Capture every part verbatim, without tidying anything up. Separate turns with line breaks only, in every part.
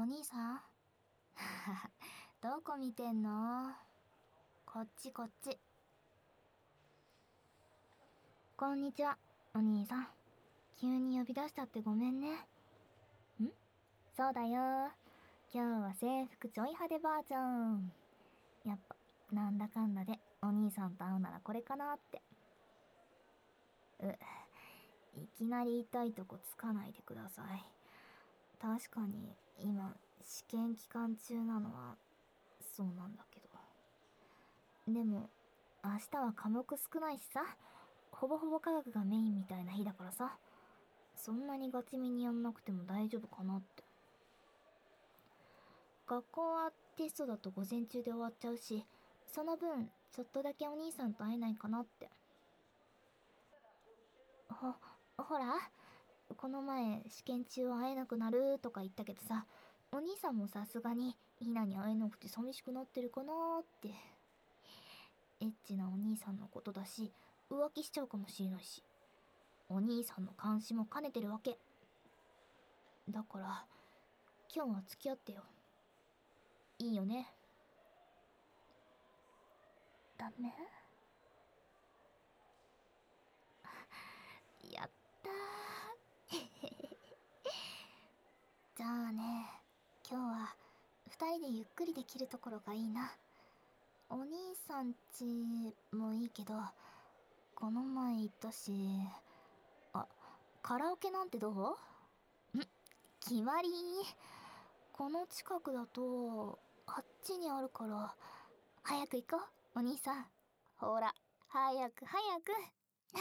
兄さんどこ見てんの？こっちこっち。こんにちは、お兄さん。急に呼び出しちゃってごめんね。ん？そうだよ。今日は制服ちょい派手バージョン。やっぱ、なんだかんだでお兄さんと会うならこれかなって。う、いきなり痛いとこつかないでください。確かに、今、試験期間中なのは、そうなんだけど。でも、明日は科目少ないしさ、ほぼほぼ科学がメインみたいな日だからさ、そんなにガチめにやんなくても大丈夫かなって。学校はテストだと午前中で終わっちゃうし、その分、ちょっとだけお兄さんと会えないかなって。ほ、ほら、この前試験中は会えなくなるとか言ったけどさ、お兄さんもさすがにひなに会えなくて寂しくなってるかなーって。エッチなお兄さんのことだし、浮気しちゃうかもしれないし、お兄さんの監視も兼ねてるわけ。だから、今日は付き合ってよ。いいよね？ダメ？やったーじゃあね、今日は二人でゆっくりできるところがいいな。お兄さんちもいいけど、この前言ったし、あ、カラオケなんてどう？ん、決まり。この近くだと、あっちにあるから、早く行こう、お兄さん。ほら、早く早く。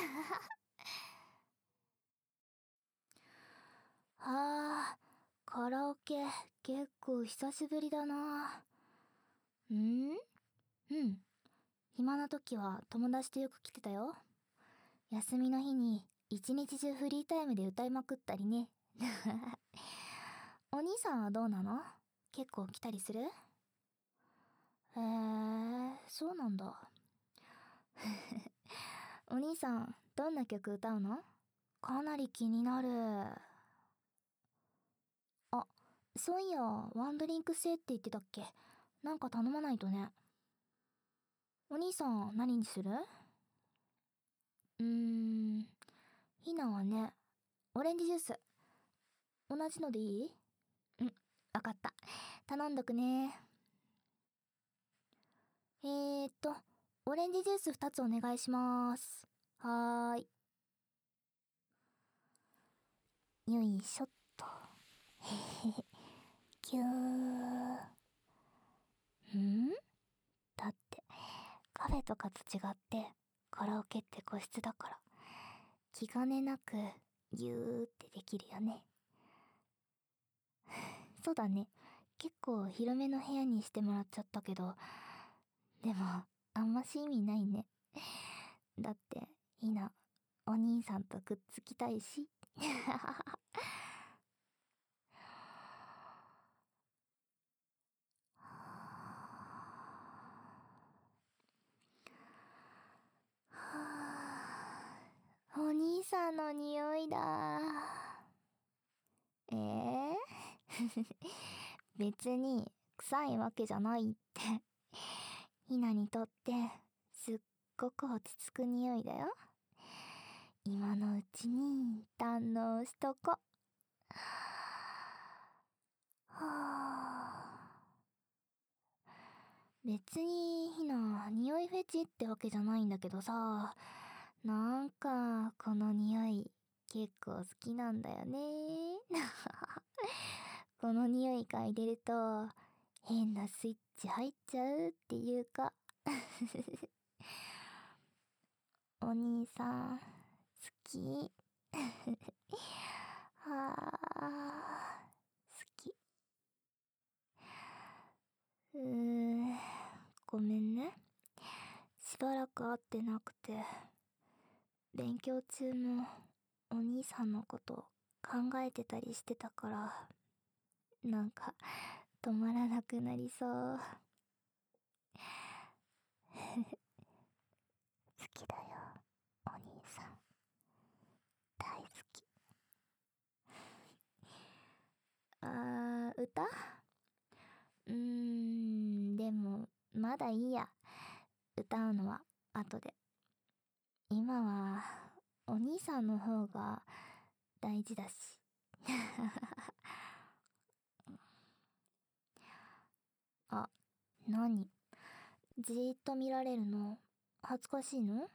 はあ、カラオケ結構久しぶりだな。ん？うん。暇な時は友達とよく来てたよ。休みの日に一日中フリータイムで歌いまくったりね。お兄さんはどうなの？結構来たりする？へえ、そうなんだ。お兄さん、どんな曲歌うの？かなり気になる。あ、そういや、ワンドリンク制って言ってたっけ？なんか頼まないとね。お兄さん、何にする？うーん、ひなはね、オレンジジュース。同じのでいい？うん、わかった。頼んどくね。えーっと、オレンジジュースふたつお願いします。はーい。よいしょっと。へへへ。ぎゅー。ん？だって、カフェとかと違って、カラオケって個室だから、気兼ねなく、ぎゅーってできるよね。そうだね。結構広めの部屋にしてもらっちゃったけど、でも、あんまし意味ないね。だって、ひな、お兄さんとくっつきたいし。お兄さんの匂いだ。えー、別に臭いわけじゃないって。ひなにとってすっごく落ち着く匂いだよ。今のうちに堪能しとこ。はあ、別にひな匂いフェチってわけじゃないんだけどさ、なんかこの匂い結構好きなんだよね。この匂い嗅いでると変なスイッチ入っちゃうっていうか。お兄さん好き。はあ、好き。うーん、ごめんね。しばらく会ってなくて、勉強中もお兄さんのこと考えてたりしてたから、なんか止まらなくなりそう。好きだよ、お兄さん。大好き。あー、 歌？うーん、でも、まだいいや。歌うのは後で。今は、お兄さんの方が大事だし。あ、何？じーっと見られるの恥ずかしいの？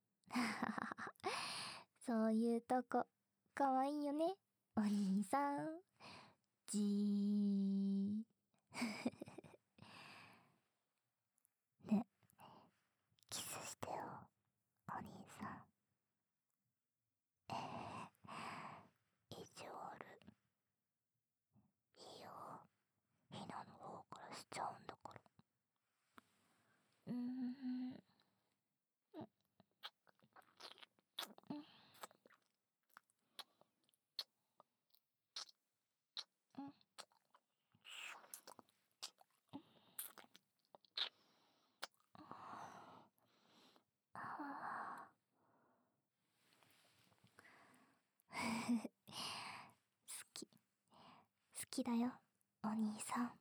そういうとこかわいいよね、お兄さん。じー。ね、キスしてよ、お兄さん。えー、意地悪。いいよ、ひなの方からしちゃうんだから。うーん。好き、好きだよ、お兄さん。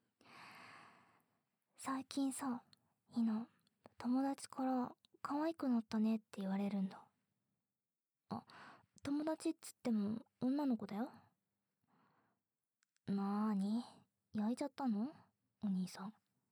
最近さ、ひな、友達から可愛くなったねって言われるんだ。あ、友達っつっても女の子だよ。なーに、焼いちゃったの？お兄さん。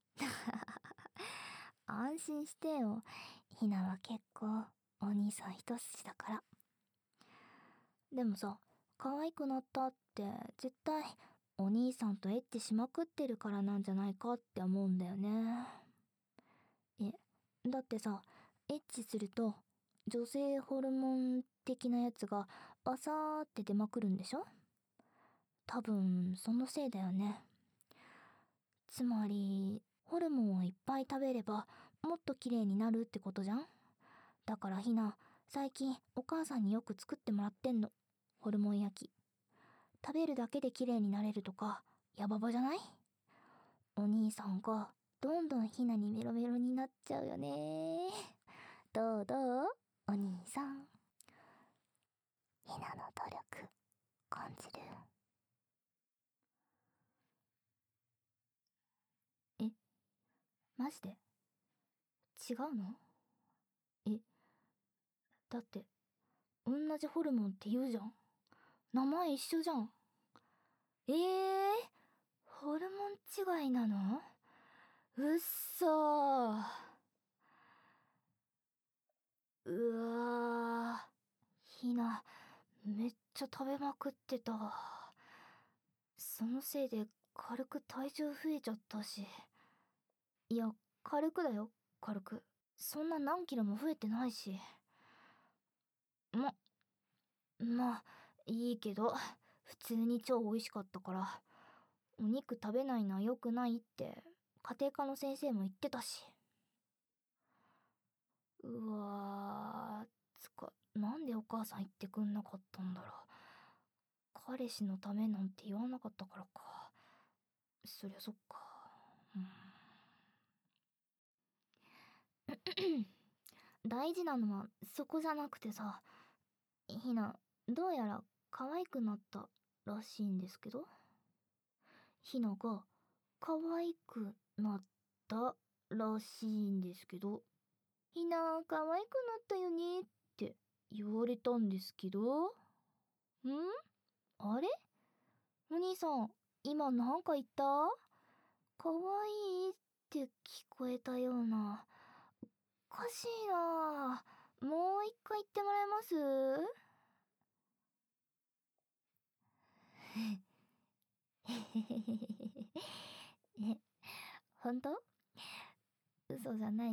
安心してよ。ひなは結構お兄さん一筋だから。でもさ、可愛くなったって絶対お兄さんとエッチしまくってるからなんじゃないかって思うんだよね。え、だってさ、エッチすると女性ホルモン的なやつがバサーって出まくるんでしょ？多分そのせいだよね。つまりホルモンをいっぱい食べればもっと綺麗になるってことじゃん。だからひな、最近お母さんによく作ってもらってんの、ホルモン焼き。食べるだけで綺麗になれるとかヤババじゃない？お兄さんがどんどんひなにメロメロになっちゃうよね。どうどう？お兄さん。ひなの努力感じる？え、マジで？違うの？え、だって同じホルモンって言うじゃん。名前一緒じゃん。えー、ホルモン違いなの？うっそー。うわー、ひな、めっちゃ食べまくってた。そのせいで軽く体重増えちゃったし。いや、軽くだよ、軽く。そんな何キロも増えてないし。ま、まあ、いいけど、普通に超美味しかったから。お肉食べないのは良くないって家庭科の先生も言ってたし。うわー、つか、なんでお母さん言ってくんなかったんだろう。彼氏のためなんて言わなかったからか。そりゃそっか。うん。大事なのはそこじゃなくてさ、ひな、どうやら可愛くなったらしいんですけど。ひなが可愛くなったらしいんですけど。ひな、可愛くなったよねって言われたんですけど。ん？あれ？お兄さん、今なんか言った？可愛いって聞こえたような。おかしいな。もう一回言ってもらえます？え、本当？嘘じゃない？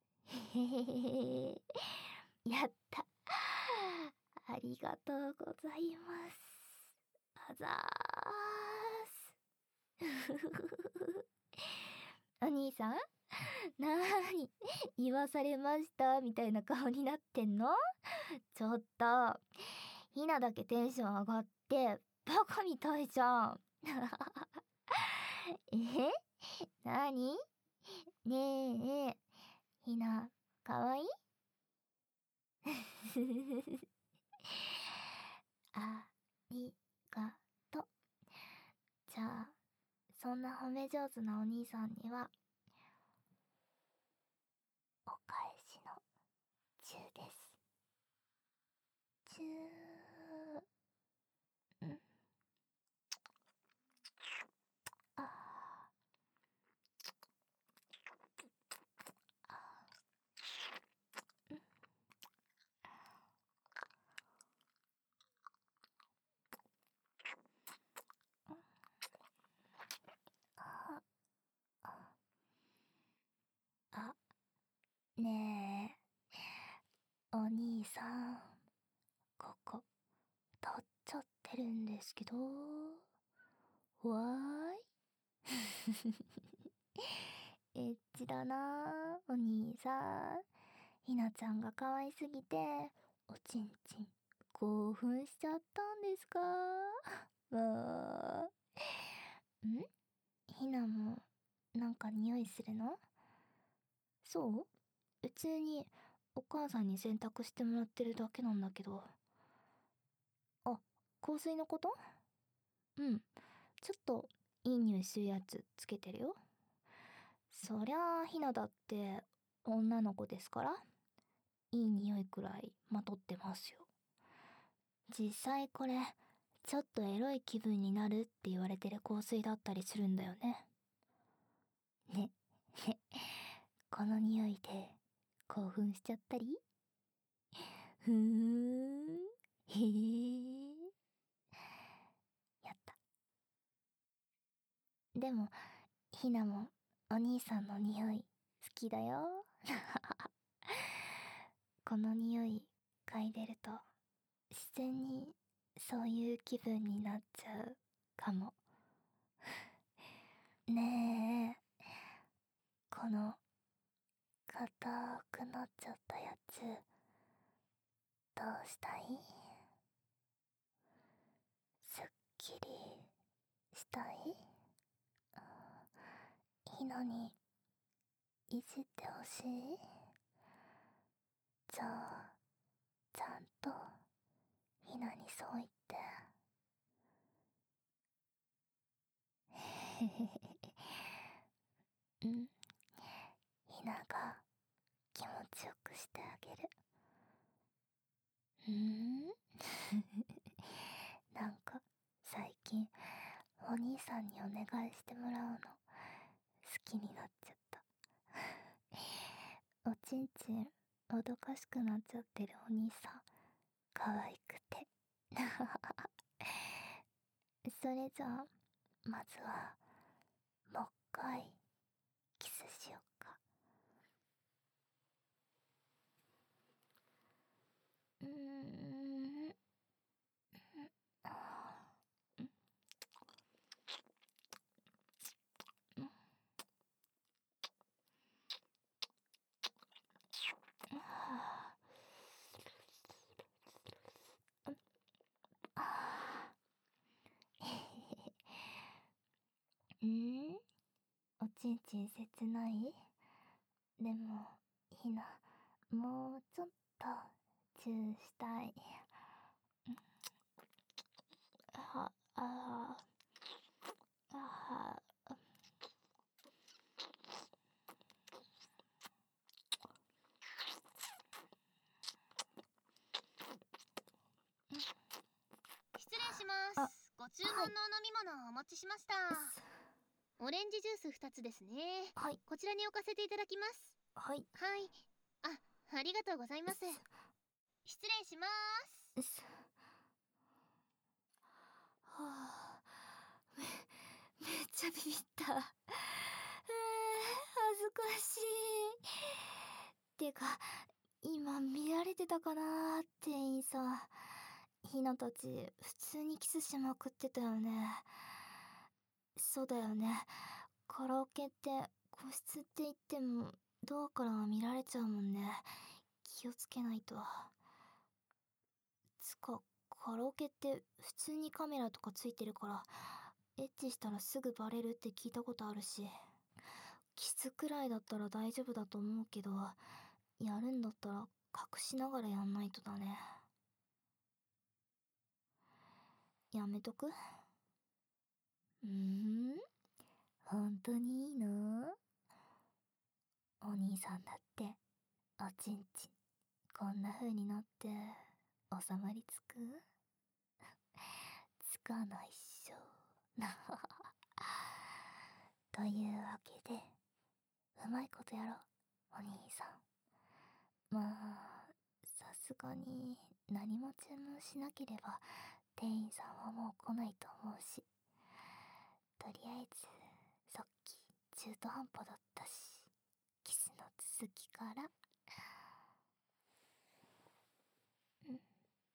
やった。ありがとうございます。あざーす。お兄さん、なーに、言わされましたみたいな顔になってんの？ちょっと、ひなだけテンション上がって、バカみたいじゃん。え？なに？ねえ、ひな、かわいい？ありがと。じゃあ、 そんな褒め上手なお兄さんにはお返しのチューです。チュー。うん。あああ、ねえ、お兄さん、ここ、取っちゃってるんですけど、わーい。エッチだなー、お兄さん。ひなちゃんが可愛すぎて、おちんちん、興奮しちゃったんですか？わー。ん？ひなも、なんか匂いするの？そう？普通に、お母さんに洗濯してもらってるだけなんだけど。あ、香水のこと？うん。ちょっと、いい匂いするやつつけてるよ。そりゃあ、ひなだって、女の子ですから、いい匂いくらいまとってますよ。実際これ、ちょっとエロい気分になるって言われてる香水だったりするんだよね。ね、ね、この匂いで興奮しちゃったり？ふーん、へえ。やった。でも、ひなもお兄さんの匂い好きだよ。この匂い嗅いでると自然にそういう気分になっちゃうかも。ねえ、この硬くなっちゃったやつどうしたい？すっきりしたい？ひなにいじってほしい？じゃあちゃんとひなにそう言って。へへへへ。うん、ひなが気持ちよくしてあげる。うーん。なんか最近お兄さんにお願いしてもらうの好きになっちゃった。おちんちんおどかしくなっちゃってるお兄さん可愛くて。それじゃあまずはもう一回キスしよっか。うーん。あー、うん、あー、あー。ん？おちんちん切ない？でもひな、もうちょっとチューしたい。ああああ。
失礼しま
あ、
す。ご注
はい。
文のお飲み物をお持ちしました。
す
オレンジジュースふたつですね。
はい。
こちらに置かせていただきます。
はい。
はい。あ、ありがとうございます。失礼します。
すはあ、め、めっちゃビビった。えー、恥ずかしい。てか、今見られてたかなー、店員さん。ひなたち、普通にキスしまくってたよね。そうだよね。カラオケって個室って言ってもドアからは見られちゃうもんね。気をつけないと。つか、カラオケって普通にカメラとかついてるからエッチしたらすぐバレるって聞いたことあるし、キスくらいだったら大丈夫だと思うけど、やるんだったら隠しながらやんないとだね。やめとく？うーん、 本当にいいの？お兄さんだっておちんちんこんな風になって収まりつく？つかないっしょ。というわけでうまいことやろうお兄さん。まあさすがに何も注文しなければ店員さんはもう来ないと思うし、とりあえずさっき中途半端だったし、キスの続きから。うん。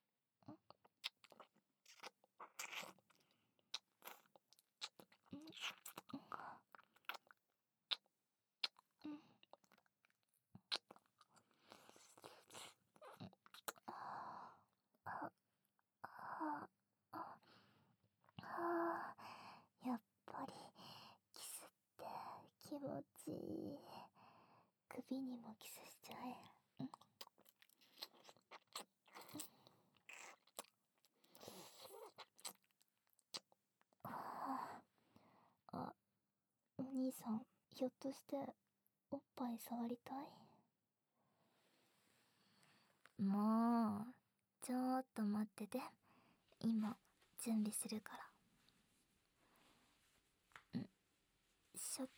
やっぱりキスって気持ちいい。首にもキスしちゃえ。うん。あ、お兄さん、ひょっとしておっぱい触りたい？もうちょっと待ってて、今準備するから。んしょ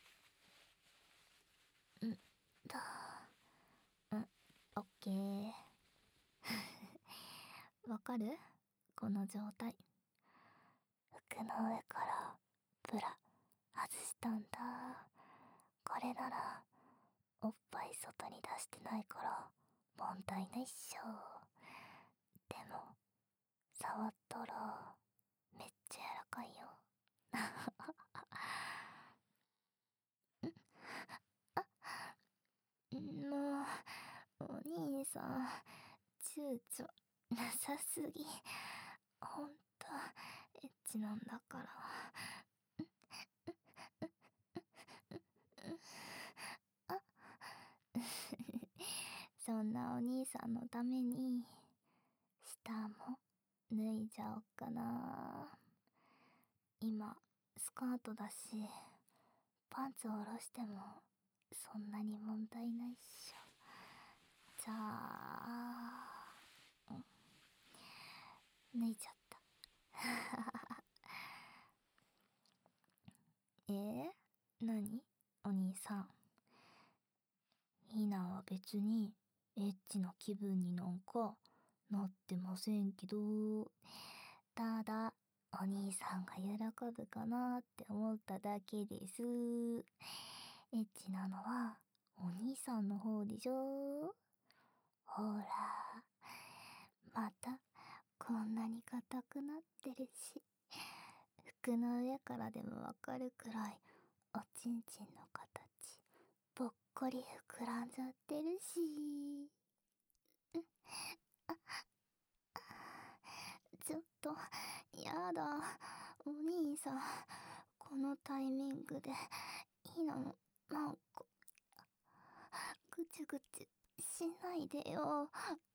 んだ。うん、オッケー。わかる？この状態。服の上からブラ外したんだ。これならおっぱい外に出してないから問題ないっしょ。でも触ったらめっちゃ柔らかいよ。もうお兄さん躊躇なさすぎ。ほんとエッチなんだから。あそんなお兄さんのために下も脱いじゃおっかな。今スカートだしパンツを下ろしてもそんなに問題ないっしょ。じゃあ、うん、脱いじゃった。えー、何？お兄さん。ひなは別にエッチな気分になんかなってませんけど、ただお兄さんが喜ぶかなって思っただけです。エッチなのはお兄さんの方でしょ。ほら、またこんなに硬くなってるし、服の上からでもわかるくらいおちんちんの形ぽっこり膨らんじゃってるし。ちょっとやだお兄さん、このタイミングでいいのなんかぐちゅぐちゅしないでよ。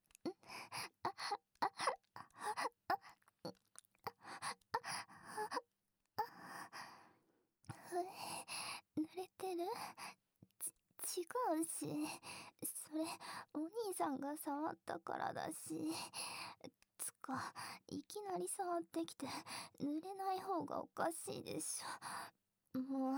濡れてる？ち、違うし、それお兄さんが触ったからだし。つか、いきなり触ってきて濡れない方がおかしいでしょ。もう。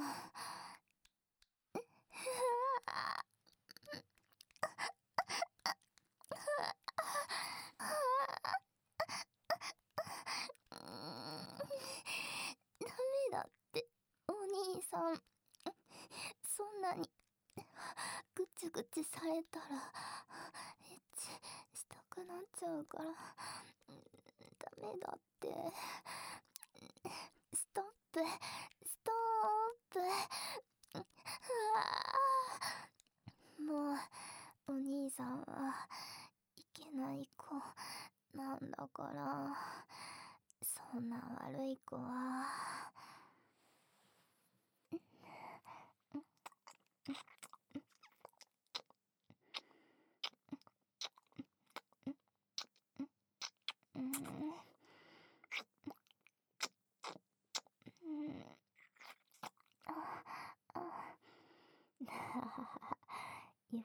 ダメだってお兄さん、そんなにぐちゅぐちゅされたらエッチしたくなっちゃうから、ダメだって。ストップストップ。もうお兄さんはいけない子なんだから、そんな悪い子は。うん、うん、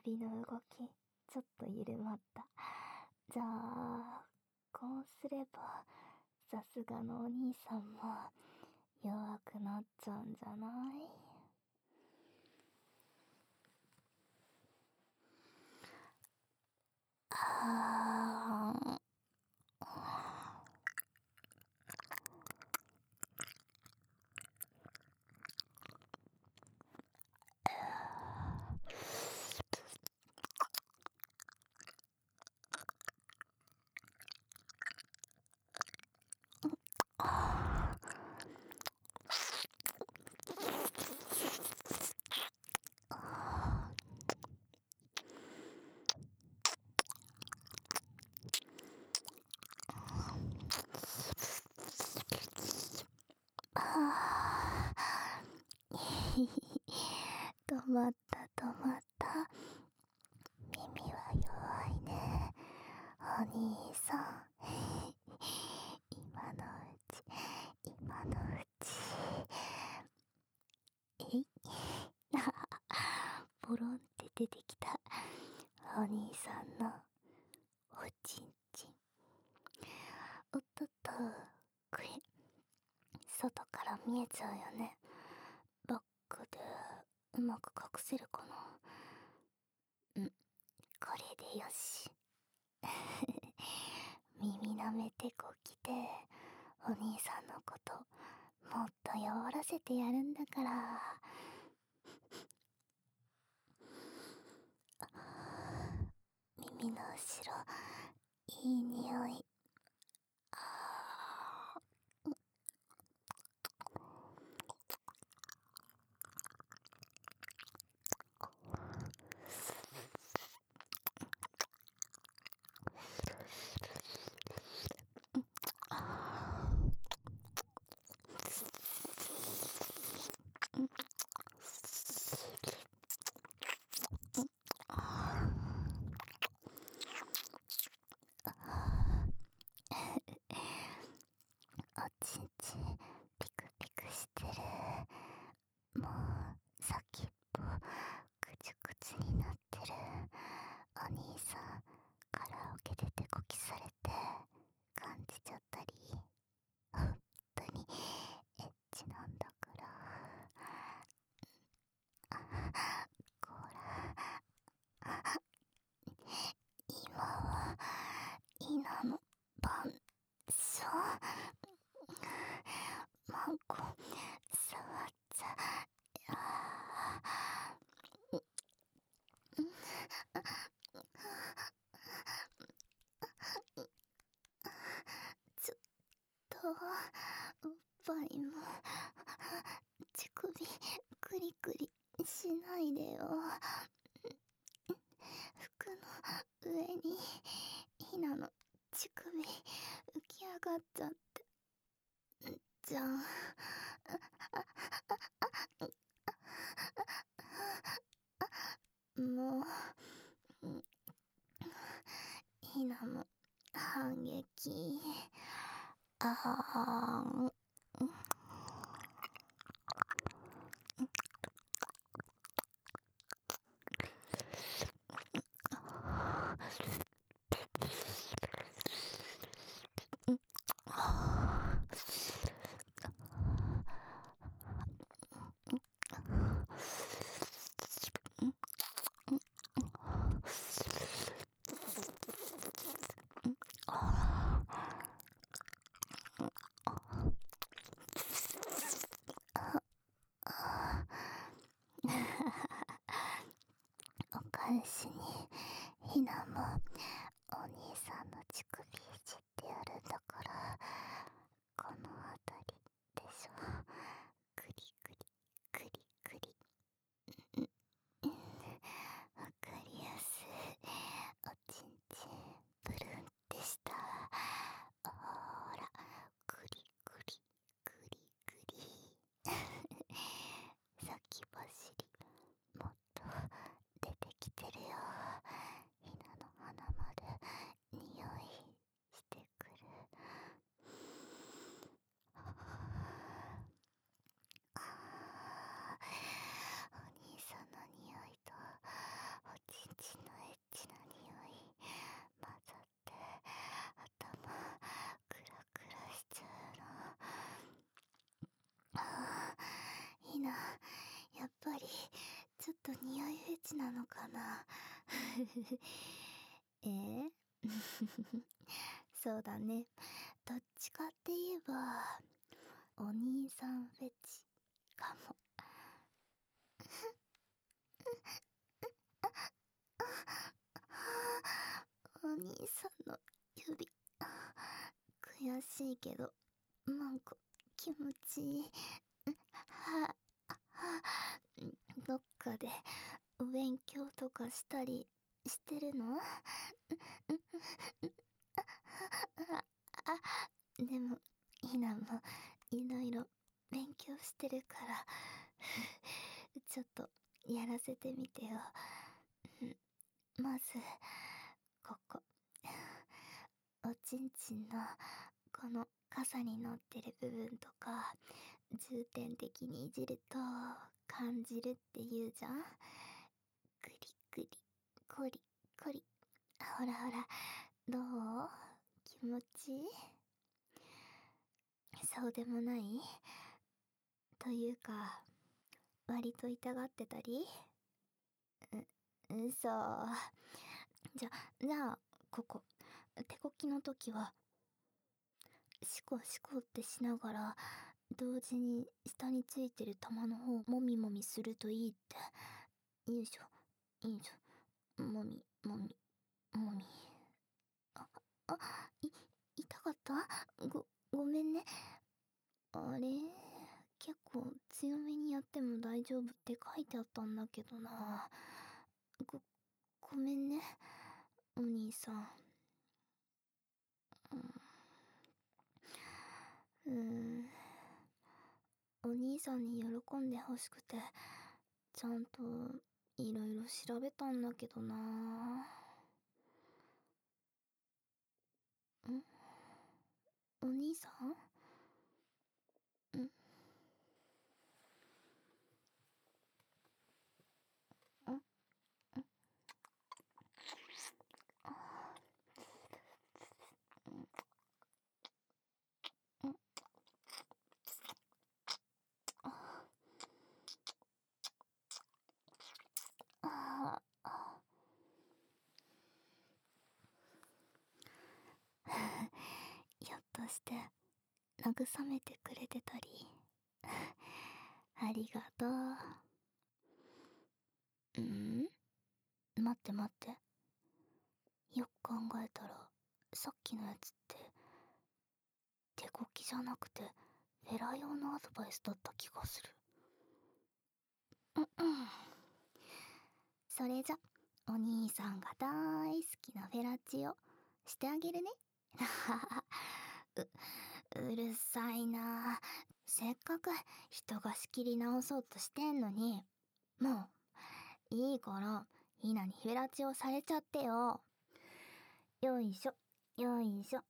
指の動きちょっと緩まった。じゃあこうすればさすがのお兄さんも弱くなっちゃうんじゃない？あーあー止まった止まった。耳は弱いねお兄さん。今のうち今のうちえいポロンって出てきたお兄さんのおちんちん。おっとっと、これ外から見えちゃうよね。バックでうまく隠せるかな。うん、これでよし。耳なめてこきでお兄さんのこともっと弱らせてやるんだから。耳の後ろいい匂い。あおちんちんピクピクしてる。もう先っぽくちゅくちゅになってる。お兄さんカラオケで手こきされて感じちゃったり、本当にエッチなんだから。こら今は稲の番所。マンコ触っちゃちょっとおっぱいも乳首クリクリしないでよ。服の上にひなの乳首浮き上がっちゃってじゃん。もうひなの反撃。あーん。 えー、そうだね。どっちかって言えば、お兄さんフェチかも。お兄さんの指、悔しいけど、なんか気持ちいい。は、は、どっかでお勉強とかしたりしてるの？あ、あ、でも、ひなもいろいろ勉強してるから、ちょっとやらせてみてよ。まず、ここ。おちんちんのこの傘に乗ってる部分とか、重点的にいじると感じるって言うじゃん。グリグリ、コリコリ。ほらほら、どう？気持ちいい？そうでもない？というか、割と痛がってたり？う、嘘。じゃ、じゃあ、ここ。手こきの時は、シコシコってしながら、同時に下についてる玉の方をもみもみするといいって。よいしょ、よいしょ。もみ、もみ、もみ。あ、あ、い、痛かった？ご、ごめんね。あれ？結構強めにやっても大丈夫って書いてあったんだけどな。ご、ごめんね、お兄さん。うーん。お兄さんに喜んでほしくて、ちゃんといろいろ調べたんだけどな。ん？お兄さん？ん？ん？ん？ああ。ひょっとして慰めてくれてたり？ありがとう。ん？待って待って。よく考えたら、さっきのやつって手こきじゃなくてフェラ用のアドバイスだった気がする。うんうん。それじゃ、お兄さんが大好きなフェラチオしてあげるね。う、うるさいな。せっかく人が仕切り直そうとしてんのに、もういいからひなにフェラチオされちゃってよ。よいしょ、よいしょ。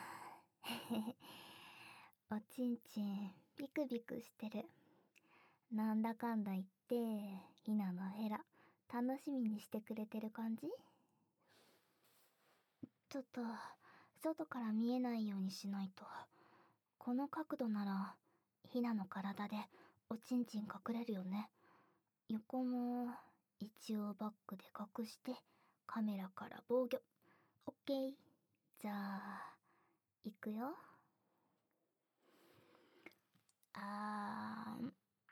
おちんちんビクビクしてる。なんだかんだ言ってひなのフェラ楽しみにしてくれてる感じ？ちょっと外から見えないようにしないと。この角度ならひなの体でおちんちん隠れるよね。横も一応バックで隠してカメラから防御。オッケー。じゃあいくよ。あーん。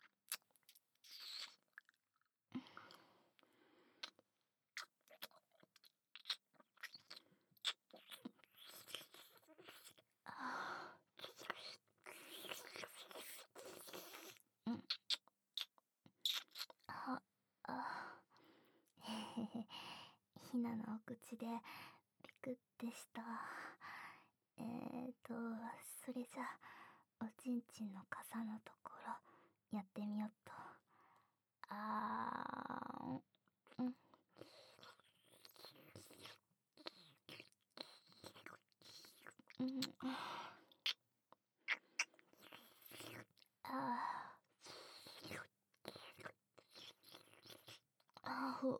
うん。あ、あ、へへへ。ひなのお口でピクってした。えーと、それじゃあ、おちんちんの傘のところ、やってみよっと。あーん。うん。うん。あー。あほ。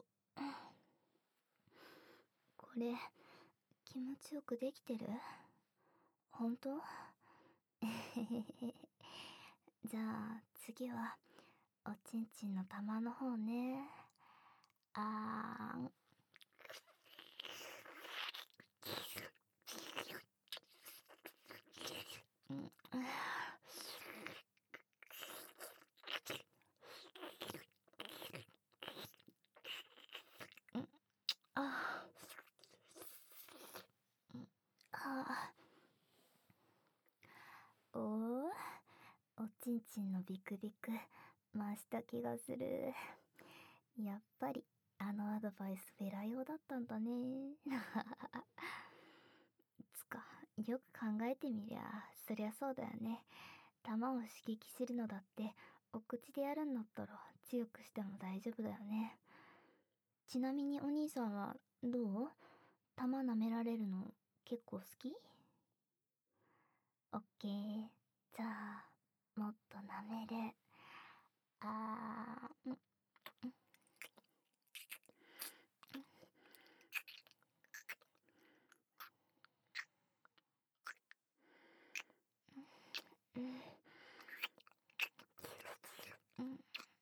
これ、気持ちよくできてる？ほんと？えへへへ。じゃあ、次は、おちんちんの玉の方ね。あーん。 うん、ああ、おお、おちんちんのビクビク増した気がする。やっぱりあのアドバイスフェラ用だったんだね。つか、よく考えてみりゃそりゃそうだよね。弾を刺激するのだってお口でやるんだったら強くしても大丈夫だよね。ちなみにお兄さんはどう？弾舐められるの結構好き？オッケー。じゃあもっと舐める。あーん。うんうん、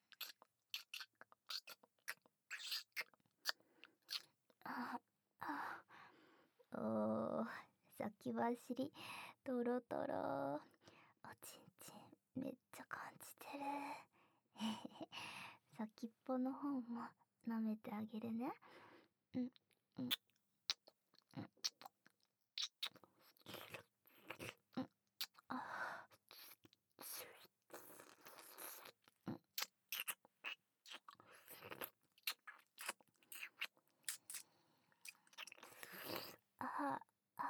ああ、おー、先走りトロトロ。おちんちんめっちゃ感じてる。へへへ、先っぽの方も舐めてあげるね。うんうんうん、あああ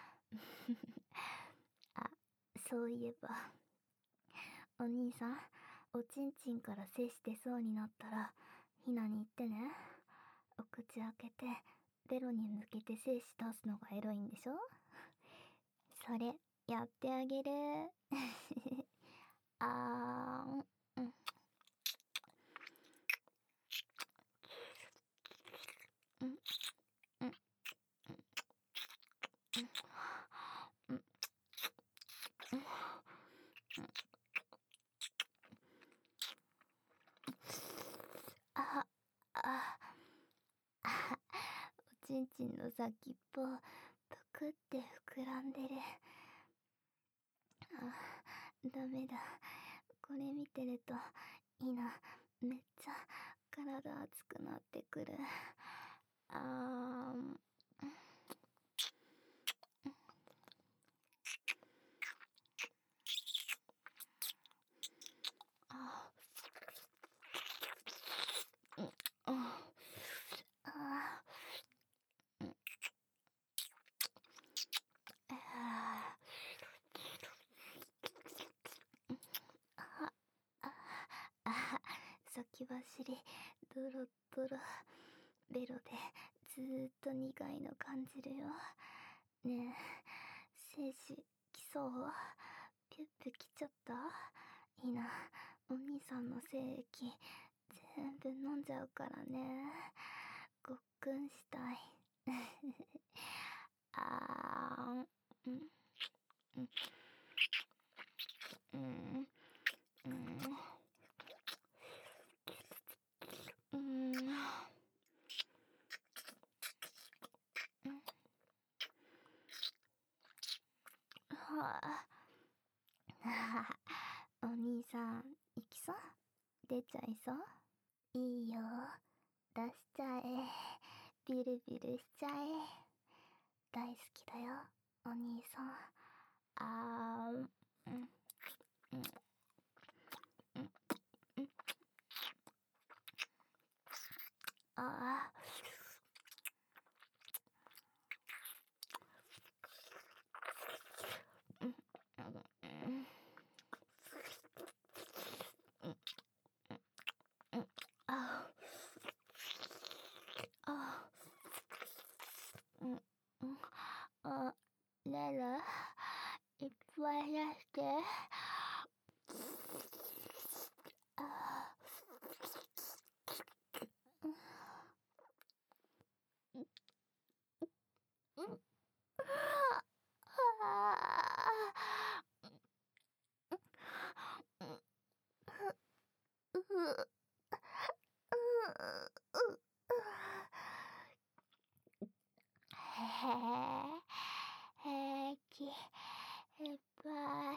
あ、そういえばお兄さん、おちんちんから精子出そうになったらひなに言ってね。お口開けてベロに向けて精子出すのがエロいんでしょ？それやってあげる。あーん、うん、うん、うん、うん、うん、あ、あ、あ、おちんちんの先っぽぷくって膨らんでる。あ、ダメだ。これ見てるといいな。めっちゃ体熱くなってくる。あーん、あ、うん、あ、あ、うん、あ、あ、あ、あ、先走りドロドロベロでずーっと苦いの感じるよ。ねえ、精子来そう？ピュッピュ来ちゃった？いいな、お兄さんの精液全部飲んじゃうからね。ごっくんしたい。あーん、うん、うん、うん、うん、うん、うん、はあ、お兄さん行きそう？出ちゃいそう？いいよ、出しちゃえ。ビルビルしちゃえ。大好きだよお兄さん。あーん、うん、うん、うん、うん、あー、うん、うん、うん、うん、うん、あー、あー、うん、うん、あ、レラいっぱい出して。あー、うん、うん、あー、うん、う、う、う、へえ、平気、いっぱい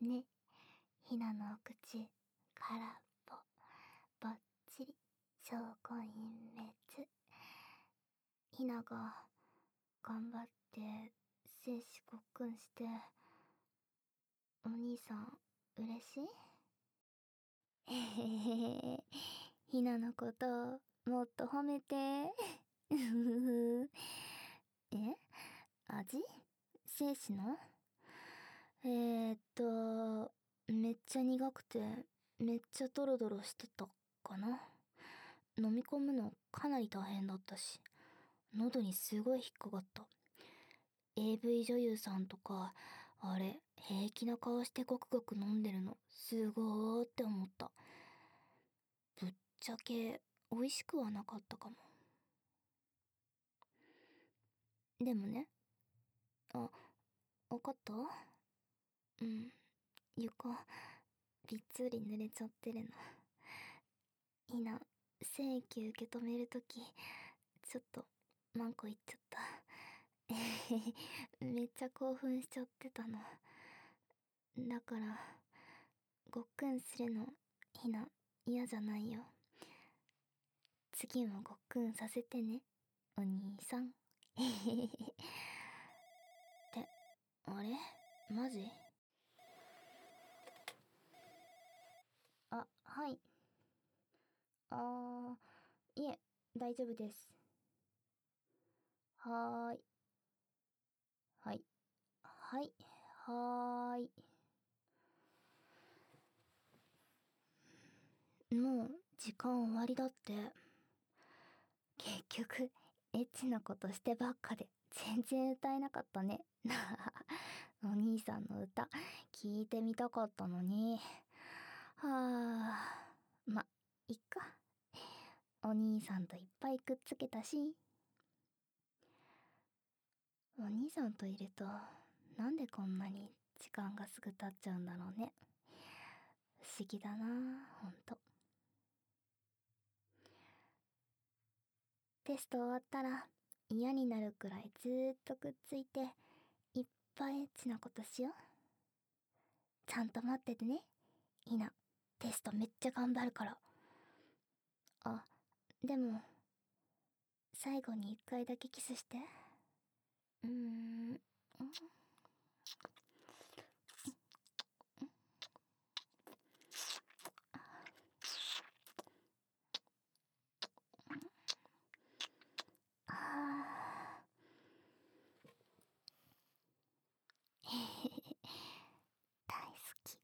ね。ひなのお口、空っぽ、ばっちり、証拠隠滅。ひなが、頑張って、精子ごっくんして、お兄さん、嬉しい？へへへ。ひなのこと、もっと褒めて。うふふふ。え？味？精子の？えーっと、めっちゃ苦くて、めっちゃドロドロしてたかな。飲み込むのかなり大変だったし、喉にすごい引っかかった。エーブイ 女優さんとか、あれ、平気な顔してごくごく飲んでるの、すごーって思った。ぶっちゃけ、美味しくはなかったかも。でもね、あ、わかった？うん、床、びっつり濡れちゃってるの。いな、精液受け止めるとき、ちょっと、マンコいっちゃった。えへへ、めっちゃ興奮しちゃってたの。だから、ごっくんするの、ひな、嫌じゃないよ。次もごっくんさせてね、お兄さん。えへへへ。って、あれ？マジ？あ、はい。あー、いえ、大丈夫です。はーい。はい。はい。はーい。もう、時間終わりだって。結局、エッチなことしてばっかで、全然歌えなかったね。お兄さんの歌、聞いてみたかったのに。はあ、ま、いっか。お兄さんといっぱいくっつけたし。お兄さんといると、なんでこんなに時間がすぐ経っちゃうんだろうね。不思議だなあ、ほんと。テスト終わったら嫌になるくらいずーっとくっついて、いっぱいエッチなことしよう。ちゃんと待っててね。ひな、テストめっちゃ頑張るから。あ、でも、最後に一回だけキスして。うーん。ああ。へへへ。大好き。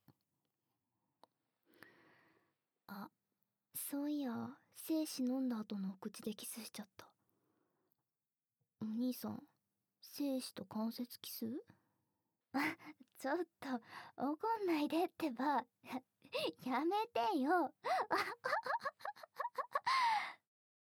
あ、そういや、精子飲んだ後のお口でキスしちゃった。お兄さん、精子と関節キス？ちょっと、怒んないでってば。やめてよ。